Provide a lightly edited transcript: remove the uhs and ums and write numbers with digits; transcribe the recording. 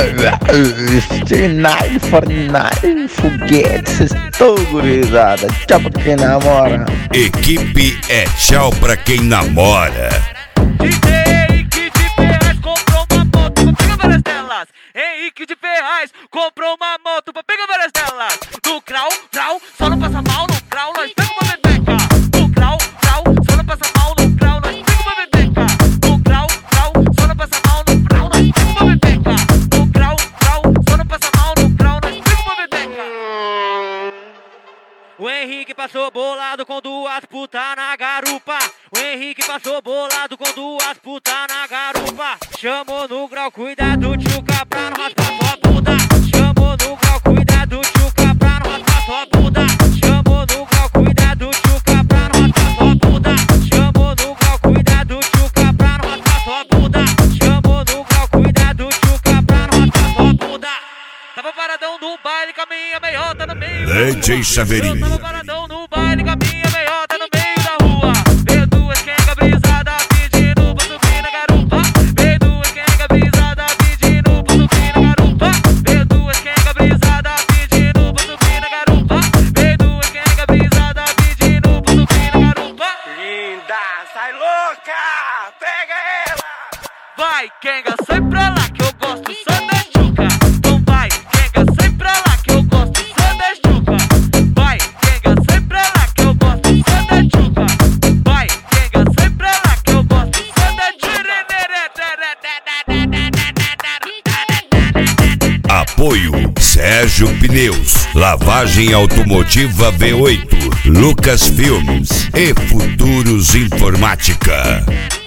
Nine for nine, foguetes, estou gurizada. Tchau pra quem namora. Equipe é tchau pra quem namora. Henrique de Ferraz comprou uma moto pra pegar várias delas. Henrique de Ferraz comprou uma moto pra pegar várias delas. No grau, só não passa mal. No grau, nós pega uma bebeca. No grau, só não passa mal. No grau, nós pega uma bebeca. No grau, só não passa mal. No grau, nós pega uma bebeca. No grau, só não passa mal. No grau, nós pega uma bebeca. O Henrique passou bolado com duas putas na garupa. O Henrique passou bolado com duas putas na garupa. Chamou no grau, cuidado, tchuca, pra não raspar sua bunda. Chamou no grau, cuidado, tchuca, pra não raspar sua bunda. Chamou no grau, cuidado, tchuca, pra não raspar sua bunda. Chamou no grau, cuidado, tchuca, pra não raspar sua bunda. Chamou no grau, cuidado, tchuca, pra não raspar sua bunda. Tava paradão no baile com a minha meiota no meio da rua. DJ Chaveirinho. Eu tava paradão no baile com a minha meiota no meio da rua. Veio duas quenga brisada pedindo pra subir na garupa. Veio duas quenga brisada pedindo pra subir na garupa. Veio duas quenga brisada pedindo pra subir na garupa. Veio duas quenga brisada pedindo pra subir na garupa. Linda, sai louca, pega ela. Vai, quenga, sai pra lá que eu gosto só da chuca. Então vai, quenga, sai pra lá que eu gosto só da chuca. Vai, quenga, sai pra lá que eu gosto só da chuca. Vai, quenga, sai pra lá que eu gosto só da chuca. Apoio Sérgio Pneus, Lavagem Automotiva V8, Lucas Filmes e Futuros Informática.